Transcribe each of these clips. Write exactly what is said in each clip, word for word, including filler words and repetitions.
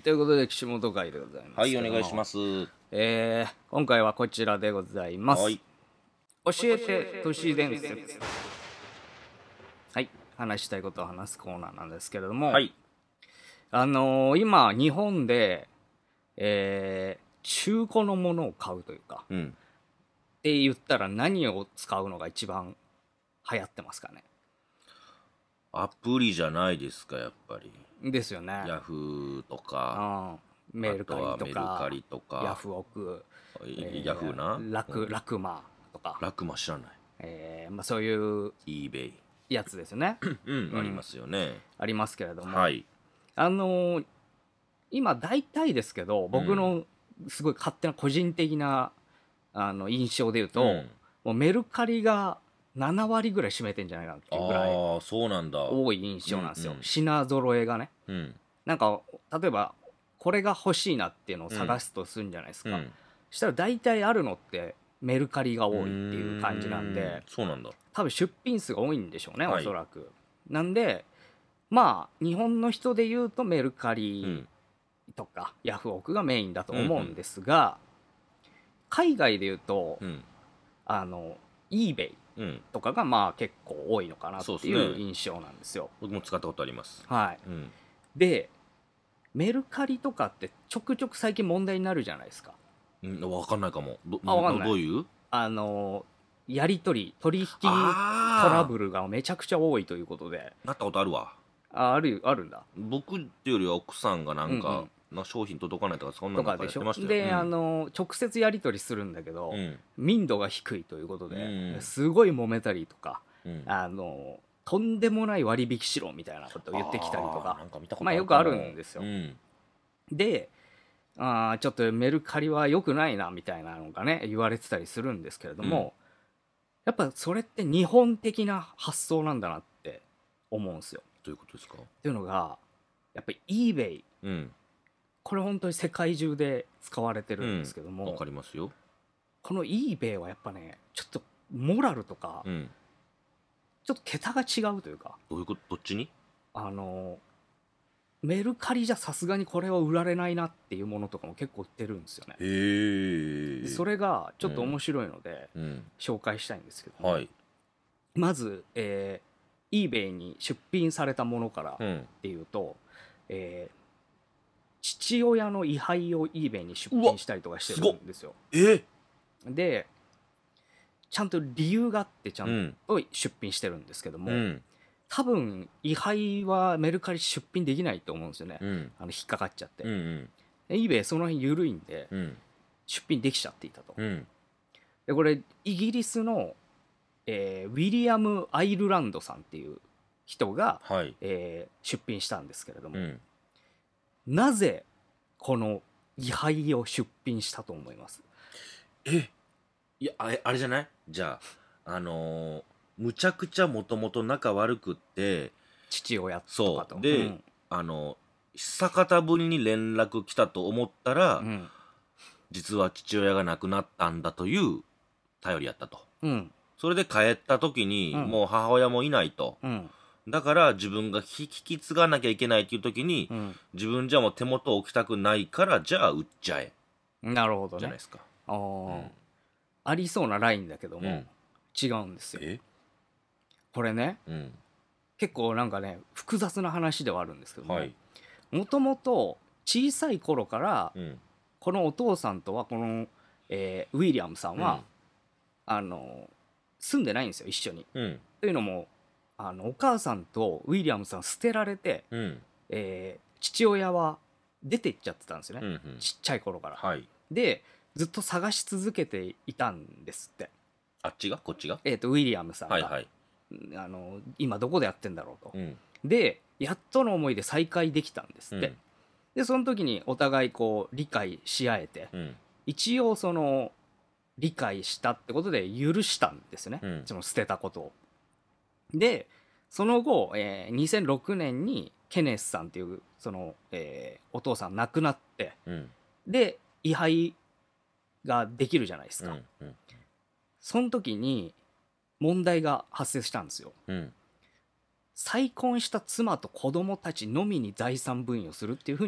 ということで岸本会でございます。 はい、お願いします。 えー、今回はこちらでございます。 はい、 教えて都市伝説。はい、話したいことを話すコーナーなんですけれども、 はい、 あのー、今日本で、えー、中古のものを買うというか、 うん、 って言ったら何を使うのが一番流行ってますかね。 アプリじゃないですか、やっぱり。 ですよね。 ヤフーとか、 うん、メルカリとあとはメルかカリとかヤフオク、 いヤフーな、 ラク、 うんラクマとか、 ラクマ知らない。 えーまあ、そういう eBay。 やつですね。 うん、ありますよね。 ありますけれども、 はい。 あのー今大体ですけど僕のすごい勝手な個人的なあの印象で言うと、 うんもうメルカリがなな割ぐらい占めてんじゃないかなっていうぐらいああ、そうなんだ。 多い印象なんですよ、 うんうん品揃えがね。 うん、 なんか例えばこれが欲しいなっていうのを探すとするんじゃないですか、 うんしたら大体あるのってメルカリが多いっていう感じなんうーでんそうなんだ。 多分出品数が多いんでしょうね、 はいおそらく。なんでまあ日本の人で言うとメルカうリん、 とかヤフオクがメインだと思うんですが、海外で言うとうん、 あの eBay うん。 とかがまあ結構多いのかなっていそうっすねう印象なんですよ。 僕も使ったことあります。 はい。 うん。 でメルカリとかってちょくちょく最近問題になるじゃないですか。 うん、わかんないかも。ど、 あわかんないどういうあのやり取り取引トあーラブルがめちゃくちゃ多いということで。 なったことあるわ。 ああるあるんだ。 僕っていうよりは奥さんがなんか、 うんうんな商品届かないとかそんなとのなんかかでしょ。 やってましたよ。 で、 うんあの直接やり取りするんだけど、 うん民度が低いということで、 うんすごい揉めたりとか、 うんあのとんでもない割引しろみたいなことを言ってきたりとかあーなんか見たことまああるよくあるんですよ。 うんであーちょっとメルカリは良くないなみたいなのがね言われてたりするんですけれども、やっぱそれって日本的な発想なんだなって思うんですよ。 どういうことですか？ っていうのがやっぱり eBay うんこれ本当に世界中で使われてるうんですけども、 わかりますよ。 この eBay はやっぱねちょっとモラルとかうんちょっと桁が違うというか、 どういうことどっちに？ あのメルカリじゃさすがにこれは売られないなっていうものとかも結構売ってるんですよね。 へえそれがちょっと面白いのでうん紹介したいんですけども、 はいまず、えー、eBay に出品されたものからっうんていうと、えー父親の位牌を eBay に出品したりとかしてるんですよ。 えでちゃんと理由があってちゃうんんと出品してるんですけども、 うん多分位牌はメルカリ出品できないと思うんですよね、 うんあの引っかかっちゃって、 うんうんで eBay その辺緩いんでうん出品できちゃっていたと。 うんでこれイギリスの、えーウィリアム・アイルランドさんっていう人が、 はいえー出品したんですけれども、 うんなぜこの位牌を出品したと思います？ えいやあれあれじゃないじゃああのーむちゃくちゃもともと仲悪くって父親とかと。 そうで、 うんあの久方ぶりに連絡来たと思ったら、 うん実は父親が亡くなったんだという頼りやったと。 うんそれで帰った時に、 うんもう母親もいないと。 うんだから自分が引き継がなきゃいけないっていう時に、 うん自分じゃもう手元置きたくないからじゃあ売っちゃえなるほどね。 じゃないですか。 あー、 うんありそうなラインだけども、 うん違うんですよ。 えこれねうん結構なんかね複雑な話ではあるんですけども、 はいもともと小さい頃からうんこのお父さんとはこの、えーウィリアムさんは、 うんあの住んでないんですよ一緒に。 うんというのもあのお母さんとウィリアムさん捨てられて、 うんえー父親は出て行っちゃってたんですよね、 うんうんちっちゃい頃から。 はいでずっと探し続けていたんですって、 あっちがこっちがえー、とウィリアムさんが、 はいはいあの今どこでやってんだろうと。 うんでやっとの思いで再会できたんですって、 うんでその時にお互いこう理解し合えて、 うん一応その理解したってことで許したんですね、 うんその捨てたことを。でその後、えーにせんろくねんにケネスさんっていうその、えーお父さん亡くなって、 うんで位牌ができるじゃないですか、 うんうんその時に問題が発生したんですよ。 うん再婚した妻と子供たちのみに財産分与するっていうふうに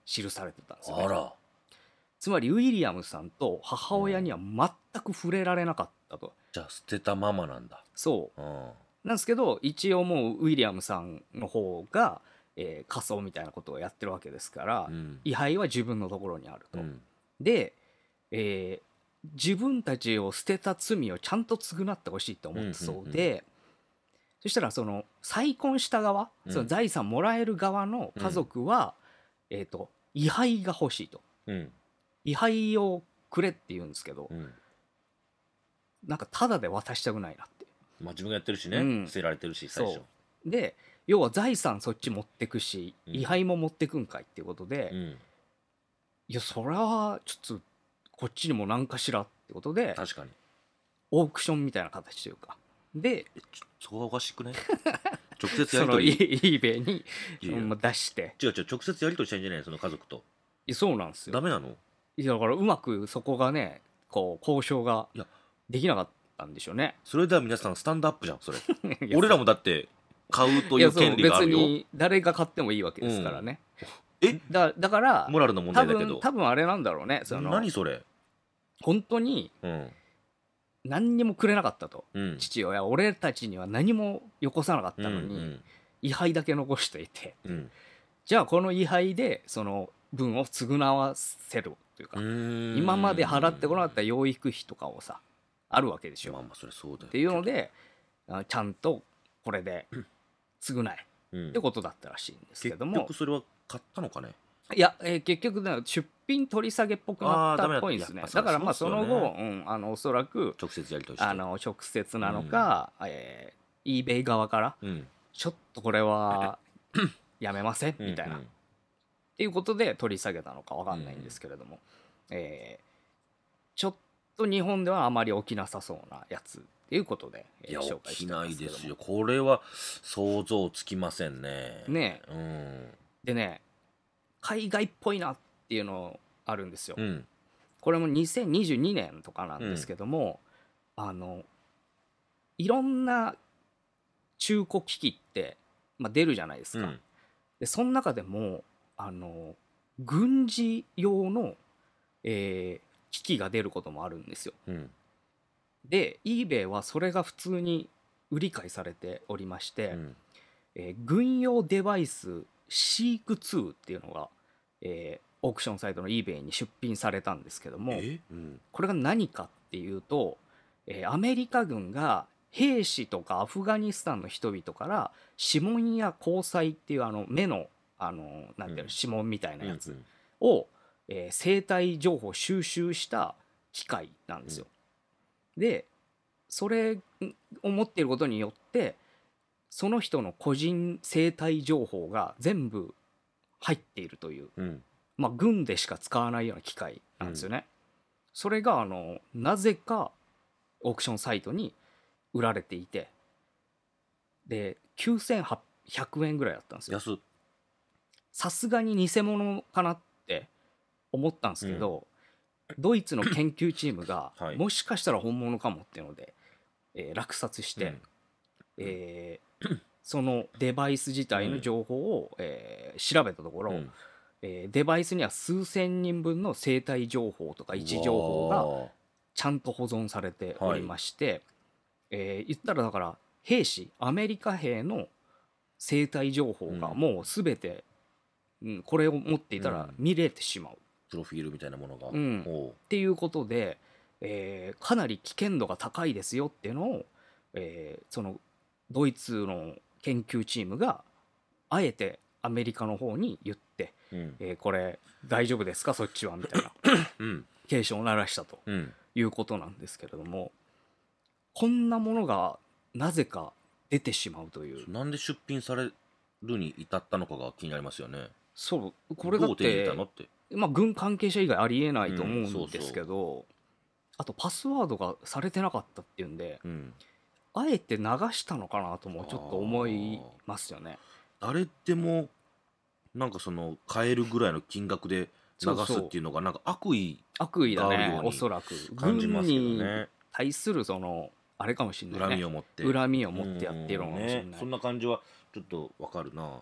記されてたんですよね。 あら。 つまりウィリアムさんと母親には全く触れられなかったと。 じゃあ捨てたままなんだ。 そううんなんですけど、一応もうウィリアムさんの方が、えー仮装みたいなことをやってるわけですから、 うん位牌は自分のところにあると。 うんで、えー自分たちを捨てた罪をちゃんと償ってほしいと思ったそうで、そしたらその再婚した側、 うんその財産もらえる側の家族は、えーと位牌が欲しいと。 うん位牌をくれって言うんですけど、 うんなんかタダで渡したくないなって。 まあ自分がやってるしね、 うん捨てられてるし最初。 そうで要は財産そっち持ってくし、 うん位牌も持ってくんかいっていうことで、 うんいやそれはちょっとこっちにも何かしらってことで確かに。 オークションみたいな形というかでえちょそこがおかしくね。直接やそのり取り。 eBay にいやいやまあ出して違う違う、直接やり取りしたいんじゃないの、その家族と。 いやそうなんですよ。 ダメなの？ いやだからうまくそこがねこう交渉がいやできなかったんでしょうね。 それでは皆さんスタンドアップじゃんそれ。 いや俺らもだって買うといういやそう権利があるよ。 別に誰が買ってもいいわけですからね。 えだだからモラルの問多題だけど。 分多分あれなんだろうね。その何それ。 本当にうん何にもくれなかったと。 うん父親俺たちには何もよこさなかったのに、 うん位牌だけ残していて、 うんじゃあこの位牌でその分を償わせるというか、 うん今まで払ってこなかった養育費とかをさあるわけでしょ、 まあまあそれそうだよっていうのであちゃんとこれで償えうんってことだったらしいんですけ結ども、 局それは買ったのかね。 いや、えー結局ね出品取り下げっぽくなったっぽいんですね。 あーダメだっただからまあそやっぱそうっすよねの後、うん、あのおそらく直接やり取りして。 あの直接なのか、えー、eBay 側からうんちょっとこれはやめませんうんみたいな、 うんっていうことで取り下げたのかわかんないんですけれども、えーちょっと日本ではあまり起きなさそうなやつっていうことで、えーいや紹介して起きないますけどもですよ。これは想像つきませんね。 ねうんでね海外っぽいなっていうのあるんですよ、 うんこれもにせんにじゅうにねんとかなんですけども、あのいろんな中古機器って、まあ、出るじゃないですか、 うんでその中でもあの軍事用の、えー機器が出ることもあるんですよ。 うんで eBay はそれが普通に売り買いされておりまして、 うんえー軍用デバイス シークツー っていうのが、えーオークションサイトの eBay に出品されたんですけども、 えうんこれが何かっていうと、えーアメリカ軍が兵士とかアフガニスタンの人々から指紋や虹彩っていうあの目のあのなんていうの、 うん指紋みたいなやつうんを、えー生体情報を収集した機械なんですよ。でそれを持っていることによってその人の個人生体情報が全部入っているという、 うんまあ、軍でしか使わないような機械なんですよね。それがあのなぜかオークションサイトに売られていてできゅうせんひゃくえんぐらいだったんですよ。 安っ。 さすがに偽物かなって思ったんですけど、ドイツの研究チームがはいもしかしたら本物かもっていうので、えー落札して、 うんえーそのデバイス自体の情報を、えー調べたところ、 うんえーデバイスには数千人分の生体情報とか位置情報がうわちゃんと保存されておりまして、えー言ったらだから兵士アメリカ兵の生体情報がうんもう全て、うん、これを持っていたら見れてしまうっプロフィールみたいなものが。 うんおうていうことで、えーかなり危険度が高いですよっていうのを、えーそのドイツの研究チームがあえてアメリカの方に言って、 うんえーこれ大丈夫ですかそっちはみたいなうん警鐘を鳴らしたとうんいうことなんですけれども、こんなものがなぜか出てしまうという。 なんで出品されるに至ったのかが気になりますよね。 そうこれだっどう手に入れてたのって。 まあ軍関係者以外ありえないと思うんそううんですけど、あとパスワードがされてなかったっていうんでうんあえて流したのかなともちょっと思いますよね。 誰でもなんかその買えるぐらいの金額で流すっていうのがなんか悪意悪意だがあるようにねおそらく感じますけど軍にね。 対するそのあれかもしれないね恨みを持って。 恨みを持ってやってるのかもしれない、 うんねそんな感じはちょっとわかるな。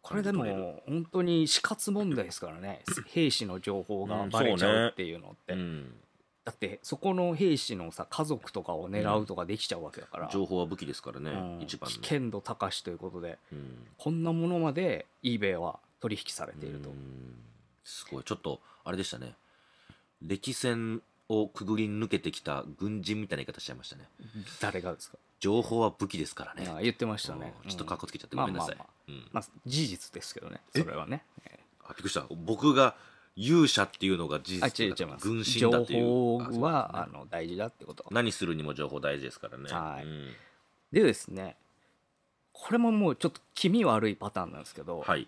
これで感じ取れる。 も本当に死活問題ですからね兵士の情報がバレちゃうっていうのって、 うんだってそこの兵士のさ家族とかを狙うとかできちゃうわけだから、 情報は武器ですからね、 うん一番の。 危険度高しということでうんこんなものまで eBay は取引されていると、 うんすごいちょっとあれでしたね。歴戦をくぐり抜けてきた軍人みたいな言い方しちゃいましたね。 誰がですか？ 情報は武器ですからね。 あ言ってましたね、 うんちょっとカッコつけちゃってうんごめんなさい。 まあまあまあうんまあ事実ですけどねそれはね。えあびっくりした。僕が勇者っていうのが事あ実だ違う違います軍神だ情っていう。 報あそうはですねあの大事だってこと何するにも情報大事ですからね。 はいうんでですね、これももうちょっと気味悪いパターンなんですけど、 はい。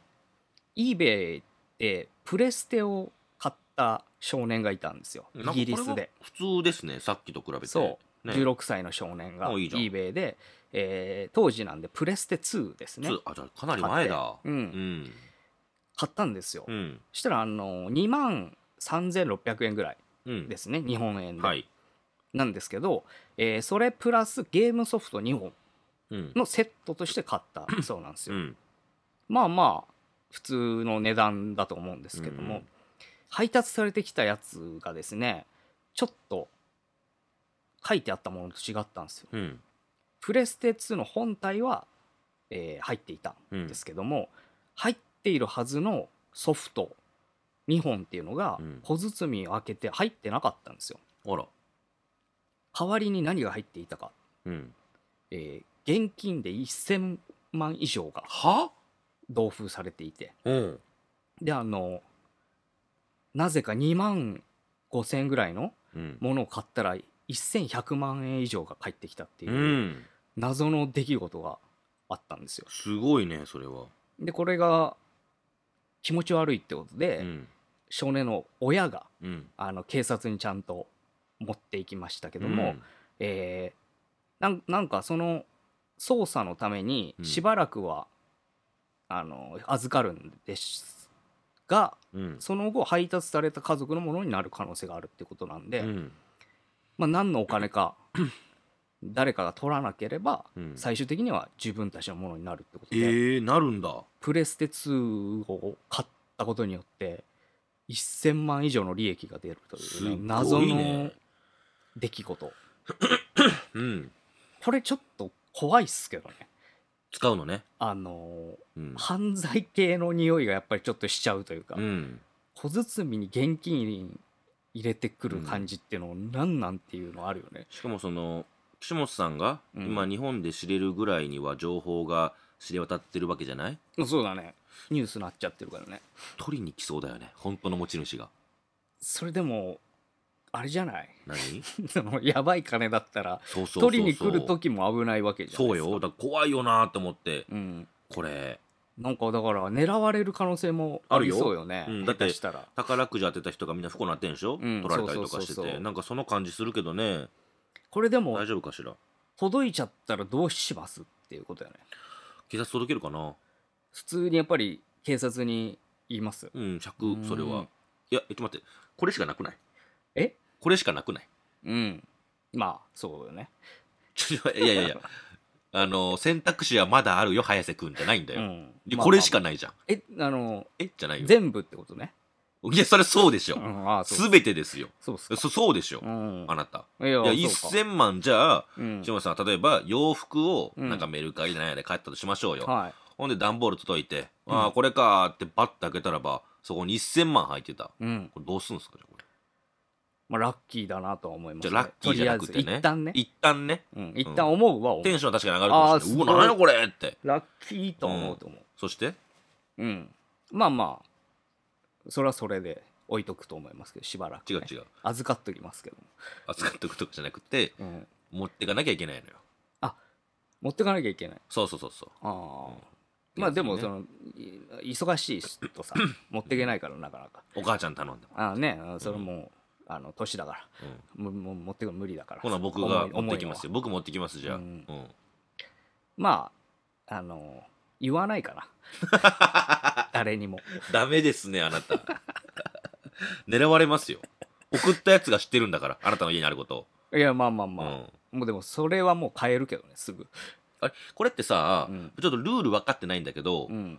eBay でプレステを買った少年がいたんですよイなんかギリスで。 これは普通ですね、さっきと比べて。 そう、 ね、 じゅうろくさいの少年があいいじゃん eBay で、えー当時なんでプレステツーですねつあじゃあかなり前だ。 買ってうんうん買ったんですよ、 うんそしたらあのにまんさんぜんろっぴゃくえんぐらいうんですね日本円で、 はい。 なんですけど、えーそれプラスゲームソフトにほんうんのセットとして買ったそうなんですよ、 うんまあまあ普通の値段だと思うんですけども、 うん配達されてきたやつがですねちょっと書いてあったものと違ったんですよ。 うんプレステツーの本体は、えー入っていたんですけども、入っているはずのソフトにほんっていうのがうん小包を開けて入ってなかったんですよ。 あら。 代わりに何が入っていたか、 うんえー現金でせんまん以上がは同封されていて、 うんであのなぜかにまんごせんえんぐらいのうんものを買ったらせんひゃくまんえん以上が返ってきたっていうう、 ん謎の出来事があったんですよ。 すごいねそれは。 でこれが気持ち悪いってことで、 うん少年の親がうんあの警察にちゃんと持っていきましたけども、 うんえーなんなんかその捜査のためにうんしばらくは、あの預かるんですが、 うんその後配達された家族のものになる可能性があるってことなんで、 うんまあ、何のお金か誰かが取らなければ、 うん最終的には自分たちのものになるってことで、 えー、なるんだ。 プレステツーを買ったことによってせんまん以上の利益が出るという、 すね、 ご謎のいね。 出来事。 うんこれちょっと怖いっすけどね。 使うのね。 あのうん犯罪系の匂いがやっぱりちょっとしちゃうというか、 うん小包に現金入れてくる感じっていうのを何なんていうのあるよね。 しかもその岸本さんがうん今日本で知れるぐらいには情報が知れ渡ってるわけじゃない。 そうだね。ニュースなっちゃってるからね。 取りに来そうだよね本当の持ち主が。 それでもあれじゃない何そのやばい金だったらそうそうそうそう取りに来る時も危ないわけじゃないですか。 そうよだから怖いよなと思ってうん、 これなんかだから狙われる可能性もありそうよね。 あるようん下手したら宝くじ当てた人がみんな不幸になってんでしょ、 うん取られたりとかしてそうそうそうそうてなんかその感じするけどね。 これでも大丈夫かしら。 届いちゃったらどうしますっていうことよね。 警察届けるかな。 普通にやっぱり警察に言います。 うんひゃくそれうんは。いやえっと待ってこれしかなくない。 えこれしかなくない。 うんまあそうよね。 ちょいやいやいやあの選択肢はまだあるよ早瀬くんじゃないんだよ、 うんでこれしかまあまあないじゃん。 えあのえじゃないよ。 全部ってことね。 いやそれそうでしょ、 うんああそうすべてですよ。 そうっすか。 そそうでしょ、 うんあなた。 いやいやそうかせんまんじゃあうん島田さん例えば洋服をうんなんかメルカリで何やで買ったとしましょうよ、 はいほんで段ボール届いて、 うんああこれかーってバッて開けたらばそこにせんまん入ってた。 うんこれどうすんすかじゃあこれ。 まあラッキーだなとは思います、 じゃあラッキーじゃなくてねとりあえず一旦ね、 一旦ねうん、一旦思うは思う、 テンションは確かに上がるかもしれない。うあーすごいわ何やこれって。 ラッキーとは思うと思う。 そしてうん、まあまあそれはそれで置いとくと思いますけどしばらく、ね、 違う違う預かっときますけども、 扱っておくとかじゃなくてうん、 持ってかなきゃいけないのよ。 持ってかなきゃいけない。 そうそうそうそう。 ああ、 うんまあでもねそのい忙しい人さ持っていけないからなかなかお母ちゃん頼んでも、 ああねそれも、あの年だからうん、 もも持ってくるの無理だからほな僕が重い持ってきますよ。僕持ってきますじゃあ、 ううんんまああの言わないかな誰にも。 ダメですねあなた狙われますよ。送ったやつが知ってるんだからあなたの家にあることを、 いやまあまあまあ、 うんもうでもそれはもう変えるけどねすぐ。 あれこれってさ、 うんちょっとルール分かってないんだけど、 うん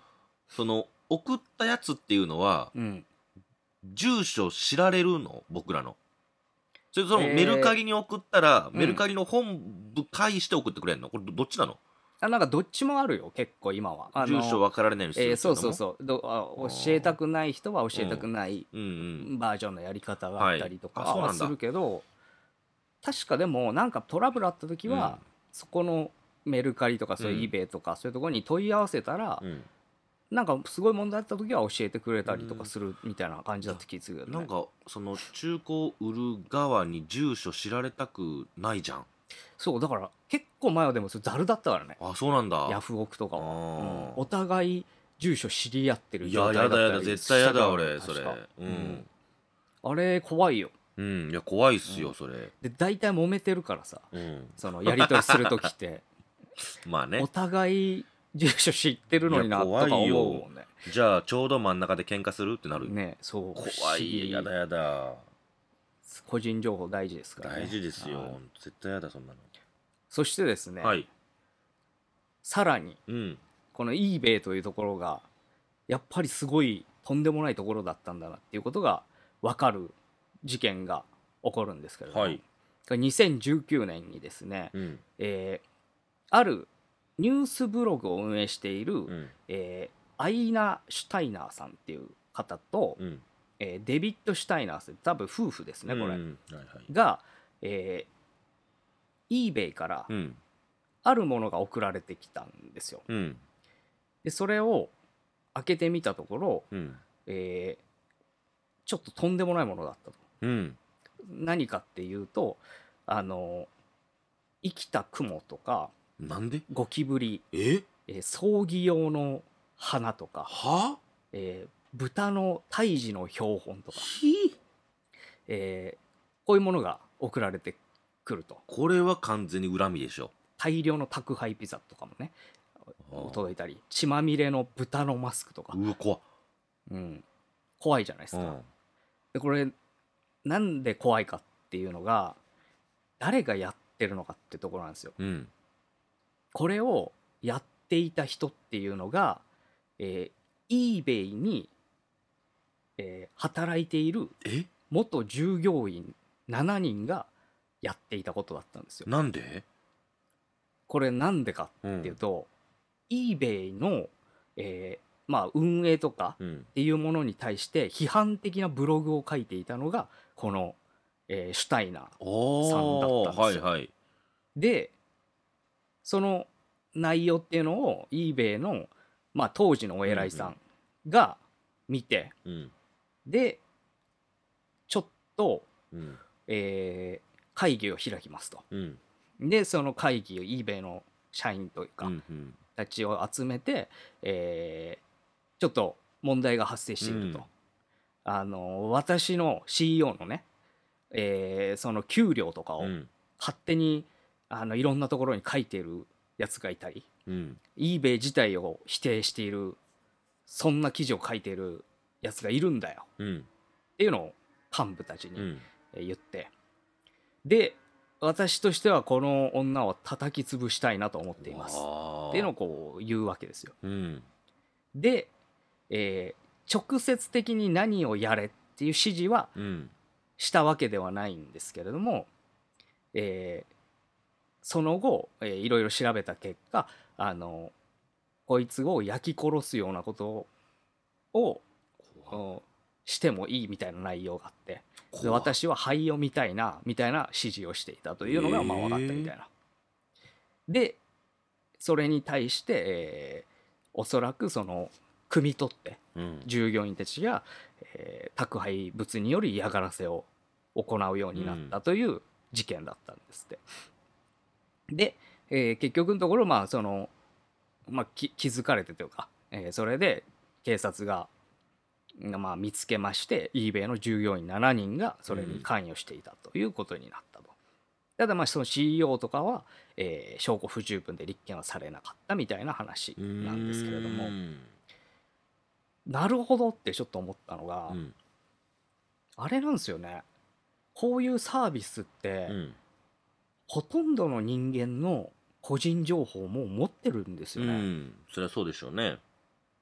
その送ったやつっていうのはうん住所知られるの僕らの。それともえーメルカリに送ったら、 うんメルカリの本部介して送ってくれんの？これどどっちなの？ あなんかどっちもあるよ結構今はあ住所の、 分かられないようにするえーっていうのも。 そうそうそうどああー教えたくない人は教えたくないうんうんバージョンのやり方があったりとかはいあそうなんだはするけど、確かでもなんかトラブルあった時は、そこのメルカリとかそういううん eBay とかそういうところに問い合わせたら、 うんなんかすごい問題あった時は教えてくれたりとかするみたいな感じだった気がするけどね。 なんかその中古を売る側に住所知られたくないじゃん。 そうだから結構前はでもそれざるだったからね、 あそうなんだ。 ヤフオクとかは、 あーうんお互い住所知り合ってるい状ややだやだ態だったり絶対やだしたから俺それ確かううんんあれ怖いよ。 うんいや怖いっすうんよそれで大体揉めてるからさ、 うんそのやり取りする時っておまあね。 互い住所知ってるのにないやとか怖いよ思うもんね。 じゃあちょうど真ん中で喧嘩するってなる。 ねそう不怖思議いやだやだ個人情報大事ですからね。 大事ですよはい絶対やだそんなそしてですね、 の。はいさらにうんこの eBay というところがやっぱりすごいとんでもないところだったんだなっていうことが分かる事件が起こるんですけれども、 はいこれにせんじゅうきゅうねんにですね、 うんえーあるニュースブログを運営している、 うんえーアイナ・シュタイナーさんっていう方と、 うんえーデビッド・シュタイナーさん多分夫婦ですねこれ、 うんはいはいが、えー eBay からうんあるものが送られてきたんですよ。 うんでそれを開けてみたところ、 うんえーちょっととんでもないものだったと。 うん何かっていうとあの生きた雲とかなんでゴキブリ、 ええー葬儀用の花とか、 はえー豚の胎児の標本とか、 ひえーこういうものが送られてくると。 これは完全に恨みでしょ。 大量の宅配ピザとかもねあー届いたり血まみれの豚のマスクとか、 うわ怖っうん、怖いじゃないですか。 うんでこれなんで怖いかっていうのが誰がやってるのかってところなんですよ。 うんこれをやっていた人っていうのが、えー、eBay に、えー働いているえ元従業員しちにんがやっていたことだったんですよ。 なんでこれなんでかうっていうんと、eBay の、えーまあ、運営とかうんっていうものに対して批判的なブログを書いていたのがこの、えーシュタイナーおさんだーったんですよはいはいでその内容っていうのを eBay の、まあ、当時のお偉いさんが見て、 うんでちょっと、 うんえー会議を開きますと。 うんでその会議を eBay の社員というか、 うんうんたちを集めて、えーちょっと問題が発生していると、 うんあの私の シーイーオー のね、えーその給料とかをうん勝手にあのいろんなところに書いているやつがいたり、 うん eBay 自体を否定しているそんな記事を書いているやつがいるんだようんっていうのを幹部たちにうんえー言って、で私としてはこの女を叩き潰したいなと思っていますっていうのをこう言うわけですよ。 うんで、えー直接的に何をやれっていう指示はうんしたわけではないんですけれども、えーその後、えーいろいろ調べた結果あのこいつを焼き殺すようなことをおしてもいいみたいな内容があって、で怖っ私は灰を見たいなみたいな指示をしていたというのがまあ分かったみたいな。でそれに対して、えーおそらくその汲み取ってうん従業員たちが、えー宅配物による嫌がらせを行うようになったという事件だったんですって。で、えー結局のところまあその、まあ、き気づかれてというか、えーそれで警察が、まあ、見つけまして eBay の従業員しちにんがそれに関与していたということになったと。ただまあその シーイーオー とかは、えー証拠不十分で立件はされなかったみたいな話なんですけれども、 うんなるほどってちょっと思ったのが、 うんあれなんですよね。こういうサービスって、 うんほとんどの人間の個人情報も持ってるんですうよね。 んそりゃそうでしょうね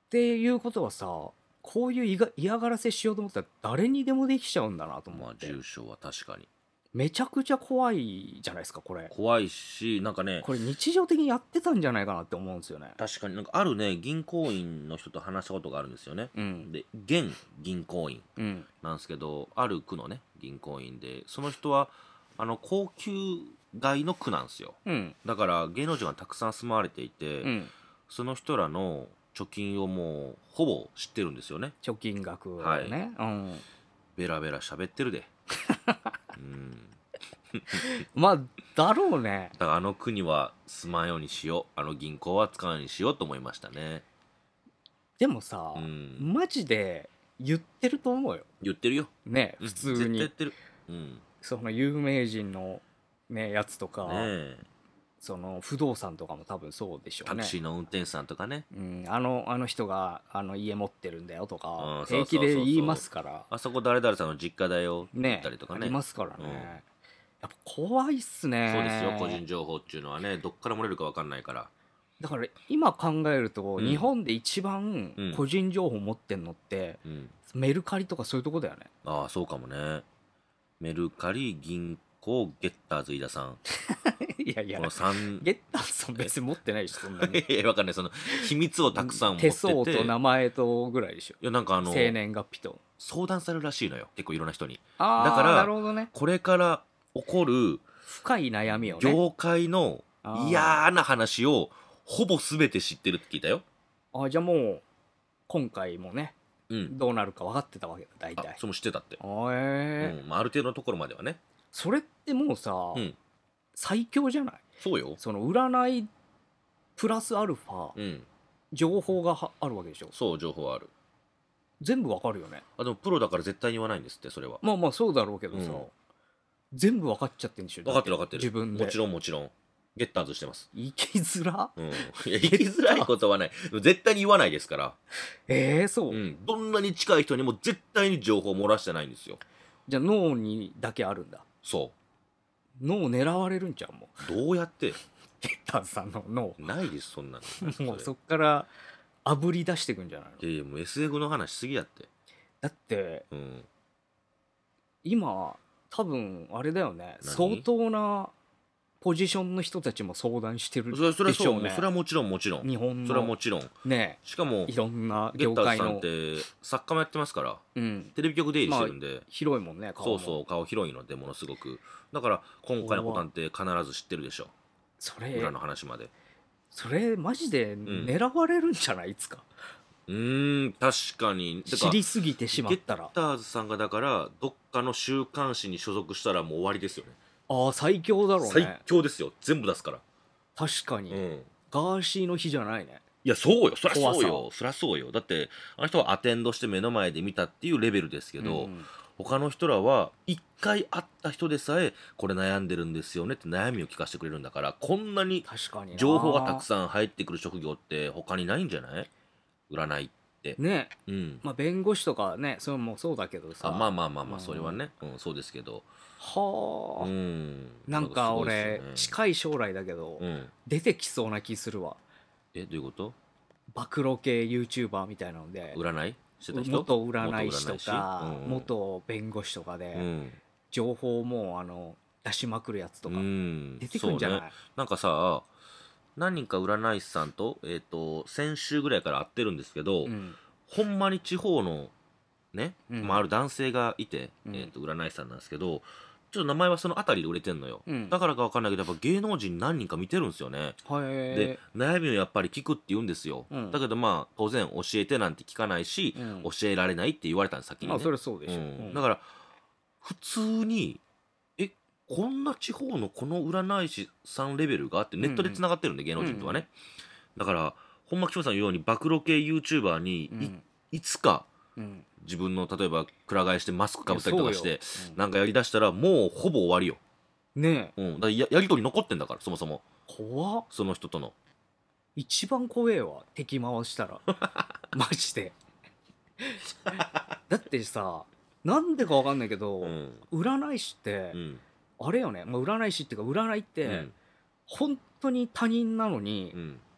ていうことはさ、こういういが嫌がらせしようと思ったら誰にでもできちゃうんだなと思まあって、 重症は確かにめちゃくちゃ怖いじゃないですかこれ。 怖いし、なんかね、 これ日常的にやってたんじゃないかなって思うんですよね。 確かになんかあるね、銀行員の人と話したことがあるんですよね。 うんで、現銀行員うんなんですけど、ある区のね、銀行員で、その人は、あの、高級街の区なんですよ。 うんだから芸能人がたくさん住まわれていて、 うんその人らの貯金をもうほぼ知ってるんですよね。 貯金額をはいね、うんベラベラ喋ってるで。うん。 まあだろうね。 だからあの区には住まんようにしよう、あの銀行は使わんようにしようと思いましたね。 でもさ、 うんマジで言ってると思うよ言ってるよ。うんね、普通に絶対言ってる。うん。 その有名人のねやつとか、 ねえ。 その不動産とかも多分そうでしょうね。 タクシーの運転手さんとかね。 うん、あのあの人があの家持ってるんだよとかうん平気で言いますからあそこ誰々さんの実家だよって言ねったりとかね。 ありますからね、 うんやっぱ怖いっすね。 そうですよ、個人情報っていうのはね、どっから漏れるか分かんないから。 だから今考えると、 うん日本で一番うん個人情報持ってんのって、 うん。 メルカリとかそういうとこだよね。 ああ、そうかもね。メルカリ、銀行、ゲッターズ飯田さん。 いやいやこの3、 ゲッターズさん別に持ってないしそんなにいや、分かんない。その、秘密をたくさん持ってて。 手相と名前とぐらいでしょ。 いや、なんかあの、 生年月日と。 相談されるらしいのよ。結構いろんな人に。 ああだからなるほどね。 これから起こる深い悩みをね。 業界の嫌な話をほぼ全て知ってるって聞いたよ。 あーじゃあもう今回もねうん。 どうなるか分かってたわけだ大あ体。、 それも知ってたって。 あえーうん。まあ、ある程度のところまではね。 それってもうさ、 うん。 最強じゃない？ そうよ。 その占いプラスアルファうん。 情報がはあるわけでしょ。 そう、情報ある。 全部わかるよね。 あ、でもプロだから絶対に言わないんですって、それは。 まあまあそうだろうけどさ、 うん全部分かっちゃってんでしょ。 分かってる分かってる。 自分でもちろんもちろん。ゲッターズしてます。 生きづら。 うん。いや、言いづらいことはない。絶対に言わないですから。 えー、そう、 うん。どんなに近い人にも絶対に情報を漏らしてないんですよ。 じゃあ脳にだけあるんだ。 そ脳狙われるんちゃうもう。どうやってゲッターズさんの脳ないです、そんなの。 もうそそっからあぶり出していくんじゃないの？ れいやいや、もう エスエフ の話しすぎやって。 だってうん。 今多分あれだよね、 何相当なポジションの人たちも相談してるそれそれはそう、 でしょうね。 それはもちろんもちろん。 日本それはものちろん。 ねしかもいろんなゲッターズさんっ業界の、 て作家もやってますから、 うん、 テレビ局出入りしてるんで、 広いもんね顔も。 そうそう、顔広いのでものすごく。だから今回のことなんて必ず知ってるでしょ。 それ裏の話まで。 それマジで狙われるんじゃない？いつかうーん、確かに。てか知りすぎてしまったら。 ゲッターズさんがだからどっかの週刊誌に所属したらもう終わりですよね。 ああ最強だろう最ね。 強ですよ。全部出すから。 確かに、 うん。 ガーシーの日じゃないね。 いや、そうよ。そりゃそう怖よ。そりゃそうよ。だって、あの人はアテンドして目の前で見たっていうレベルですけど、 うん他の人らは一回会った人でさえこれ悩んでるんですよねって悩みを聞かせてくれるんだから、こんなに確かにな情報がたくさん入ってくる職業って他にないんじゃない？占いって。 ね。 うん。 まあ弁護士とかねそれもそうだけどさ、 あまあまあまあまあ、 うんそれはね、うん、そうですけど。 はあ、 うん。 なんかすごいっ俺、 すよね近い将来だけど、 うん。 出てきそうな気するわ。 え、どういうこと？ 暴露系 YouTuber みたいなので占いしてた人？ 元占い師と元占い師かうん元弁護士とかで、 うん。 情報もあの出しまくるやつとかうん出てくんじゃない？ そうね、なんかさ、何人か占い師さんと、えっ、と、先週ぐらいから会ってるんですけど、 うんほんまに地方のね、 うんまあ、ある男性がいて、 うんえー、と占い師さんなんですけど、ちょっと名前はその辺りで売れてんのよ、 うんだからか分かんないけどやっぱ芸能人何人か見てるんですよね。 はいで悩みをやっぱり聞くって言うんですよ、 うんだけどまあ当然教えてなんて聞かないし、 うん教えられないって言われたんです先にね、 まあそれそうでしょ、 ううんん、だから普通にえこんな地方のこの占い師さんレベルがあってネットでつながってるんで、芸能人とはね、だからほんま岸本さんの言うように暴露系 YouTuber にい,、 うんいつかうん自分の例えばくら替えしてマスクかぶったりとかしていやそうようんなんかやりだしたらもうほぼ終わりよ、 ねえうん、だからややり取り残ってんだからそもそも怖っ。 その人との一番怖えわ敵回したらマジでだってさなんでかわかんないけど、 うん占い師って、 うんあれよね、まあ、占い師っていうか占いって、 うん本当に他人なのに、 うん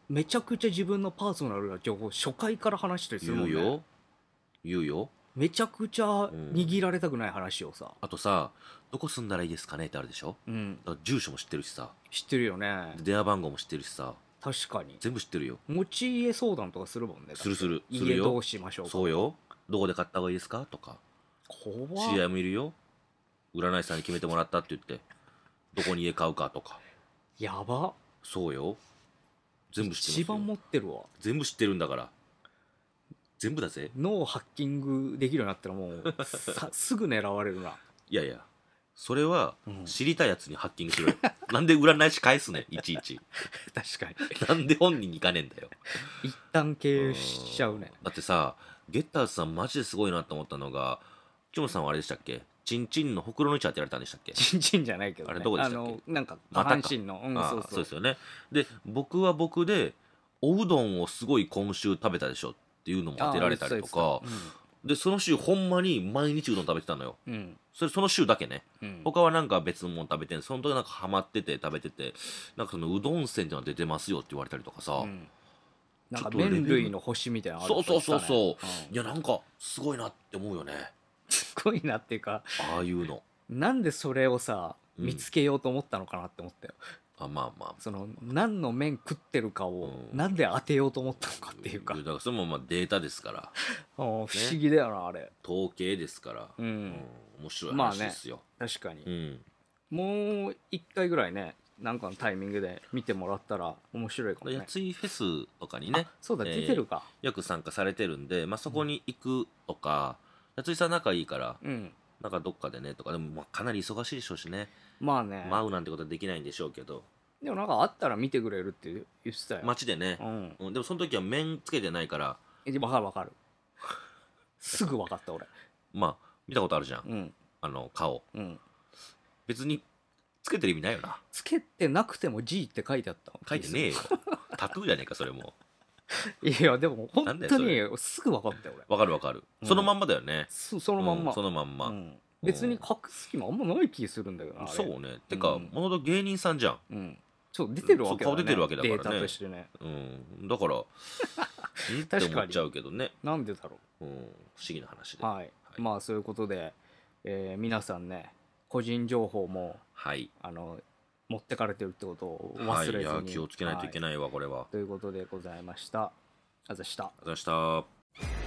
めちゃくちゃ自分のパーソナルな情報初回から話したりするもんね。 言うよ言うよ。 めちゃくちゃ握られたくない話をさ、 あとさ、どこ住んだらいいですかねってあるでしょ。 うん、 だから住所も知ってるしさ、 知ってるよね。 電話番号も知ってるしさ、 確かに全部知ってるよ。 持ち家相談とかするもんね。 するするする家よ。 どうしましょうか。 そうよ。どこで買った方がいいですかとか。 怖っ。 知り合いもいるよ。占い師さんに決めてもらったって言ってどこに家買うかとか。 やば。 そうよ。全部知ってますよ。 一番持ってるわ。 全部知ってるんだから。全部だぜ。 脳ハッキングできるようになったらもうさすぐ狙われるな。 いやいや、それはうん知りたいやつにハッキングしろよ。なんで占い師返すねんいちいち。 確かになんで本人に行かねえんだよ。 一旦経由しちゃうね。 だってさ、ゲッターズさんマジですごいなと思ったのが、キムさんはあれでしたっけ、チンチンのほくろの位置当てられたんでしたっけ。 チンチンじゃないけど、ね、 あれどこでしたっけ。 あのなんか下またか半身の、うん、 ああそうそうそうですよね。で僕は僕でおうどんをすごい今週食べたでしょっていうのも当てられたりとか、でその週ほんまに毎日うどん食べてたのよ。 うんうんそれその週だけね。 うん他はなんか別のもの食べてん、その時なんかハマってて食べてて、なんかそのうどん線ってのが出てますよって言われたりとかさ、 うんなんかちょっとレベル麺類の星みたいなのあるそうそうそうそう、 うんいやなんかすごいなって思うよね、 すごいなっていうか、 ああいうの。 なんでそれをさうん見つけようと思ったのかなって思ったよ。 あまあまあその何の麺食ってるかをうんなんで当てようと思ったのかっていうか、 だからそれもまあデータですから、 あー不思議だよなあれ。 統計ですから、 うんうん面白いまあね話ですよ、 確かに、 うんもう一回ぐらいねなんかのタイミングで見てもらったら面白いかもね。 やついフェスとかにねあそうだえー出てるか、 よく参加されてるんで、まあ、そこに行くとか、やついさん仲いいからうんなんかどっかでねとか、でもまあかなり忙しいでしょうしね、 まあね、 まあ会うなんてことはできないんでしょうけど、 でもなんかあったら見てくれるって言ってたよ。 街でねう、んうん、でもその時は面つけてないから、 えわかるわかるすぐ分かった俺。 まあ見たことあるじゃん、 うんあの顔。 うん別につけてる意味ないよな。 つけてなくても G って書いてあったの。 書いてねえよタトゥーじゃねえかそれも。 いやでも本なんだ当よにすぐ分かったよ俺。 わかるわかる、 うんそのまんまだよね。 そそのまんま、 うんそのまんま、 うん別に隠す気もあんまない気するんだけどなあれ。 そうね。てか、 うんもともと芸人さんじゃん。 うんそう出てるわけだ、ね、 そう顔出てるわけだからねデータとしてね。 うん、だからんって確かに思っちゃうけどね、 なんでだろうん、不思議な話でう。はい、まあそういうことで、えー皆さんね個人情報もはい、 あの持ってかれてるってことをはい、 忘れずに、 いや気をつけないといけい、 ないわこれは。 ということでございました。あざした。 ありがとうございました。